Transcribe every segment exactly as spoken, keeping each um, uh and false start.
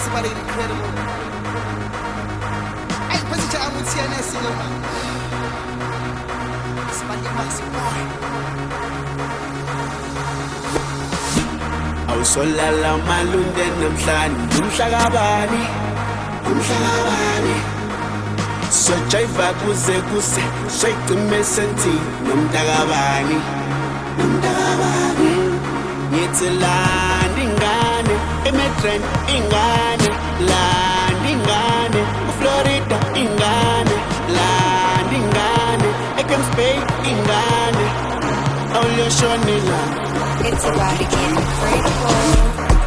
somebody incredible. Hey, position I'm with T N S, you know. Somebody massive boy. Awusolala malunde namhlanje umhlakabani umhlakabani sojiva kuze kuse shayicime senti nomntakabani nomntakabani ngithi landi ingane eMedren ingane landi ingane uFlorida ingane landi ingane eKemps Bay ingane awuyoshonela. It's about to get incredible.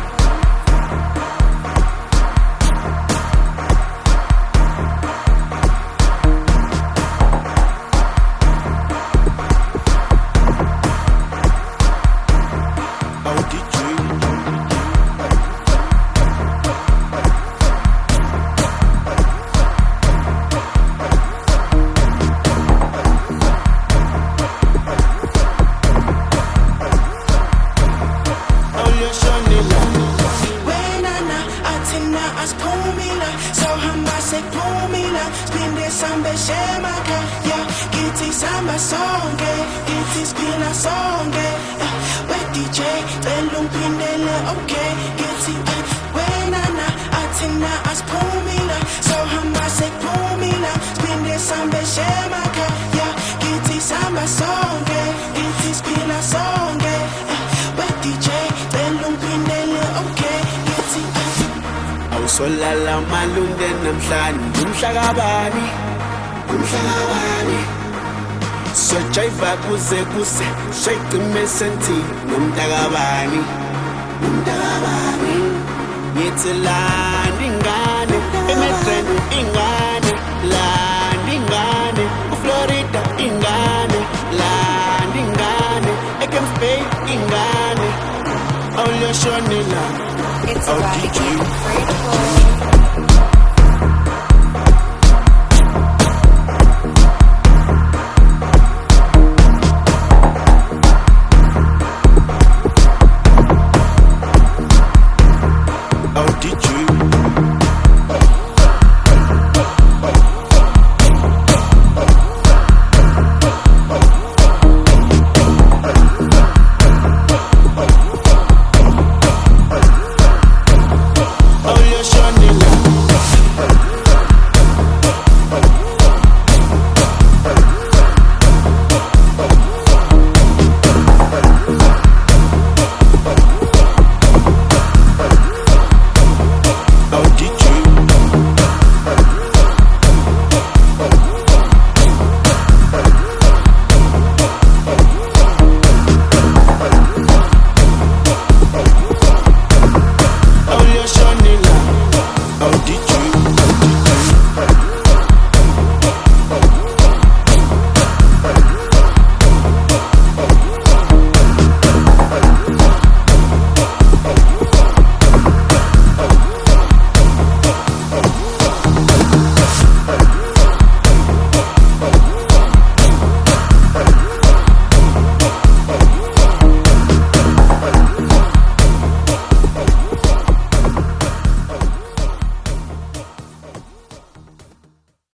Spinde samba shemaka, yeah. Giti samba songe, giti spina songe. Wet D J, belum pindele, okay. Giti, wenana, atina as pumila, so hamba se pumila. Spinde samba shemaka, yeah. Giti samba songe, giti spina songe. Wet D J, belum pindele, okay. Giti, Awusolala malunde namhlanje umhlakabani umhlakabani sojiva kuze kuse shayicime senti nomntakabani nomntakabani ngithi landi ingane eMedren ingane landi ingane uFlorida ingane landi ingane eKemps Bay ingane awuyoshonela. It's about to get incredible.